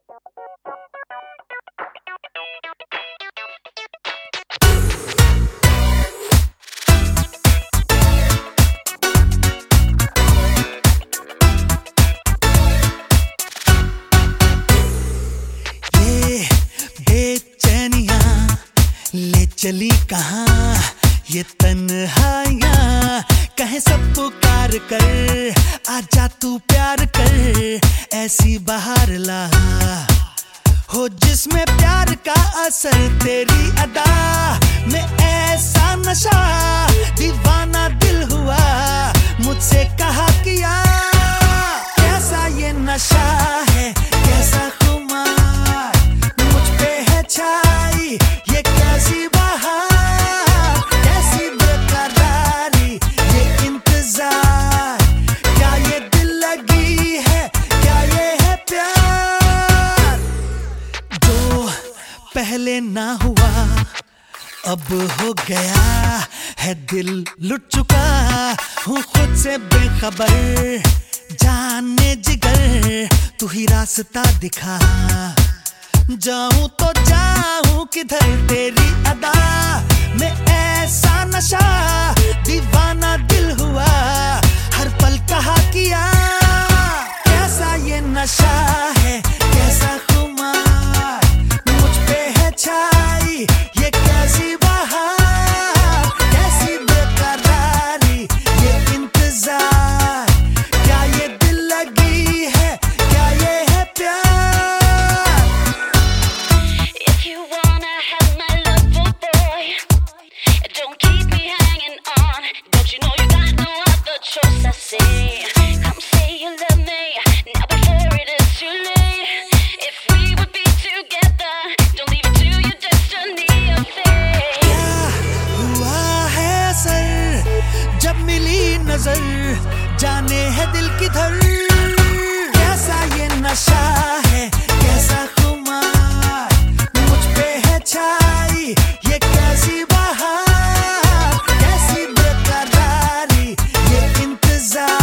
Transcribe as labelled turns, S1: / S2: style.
S1: ले चली कहाँ ये तन्हाइयाँ, कहे सब पुकार कर, आजा तू प्यार कर, ऐसी बहार ला हो जिसमें प्यार का असर, तेरी अदा में ऐसा नशा, दीवाना दिल हुआ मुझसे कहा किया, कैसा ये नशा है, कैसा खुमार मुझ पे है छाई, ये कैसी बहार, कैसी बेकरारी, ये इंतजार, क्या ये दिल लगी है, क्या ये है प्यार, जो पहले ना हुआ अब हो गया है, दिल लुट चुका हूँ खुद से बेखबर, जाने जिगर तू ही रास्ता दिखा, जाऊं तो जाऊं किधर, तेरी अदा में ऐसा नशा, दीवाना दिल हुआ हर पल कहा किया, कैसा ये नशा है, कैसा खुमार मुझ पे है छाई, ये कैसी बहार, कैसी बेकरारी, ये इंतजार, क्या ये दिल लगी है, क्या ये है प्यार।
S2: If you wanna have my love, oh boy, don't keep me hanging on. Don't you know you got no other choice? I say, come say you love me now before it is too late. If we would be together, don't leave it to your destiny or fate.
S1: क्या हुआ है असर जब मिली नजर, जाने है दिल किधर, कैसा ये नशा है, कैसा खुमार मुझ पे है छाई, ये कैसी बहार, कैसी बेकरारी, ये इंतजार।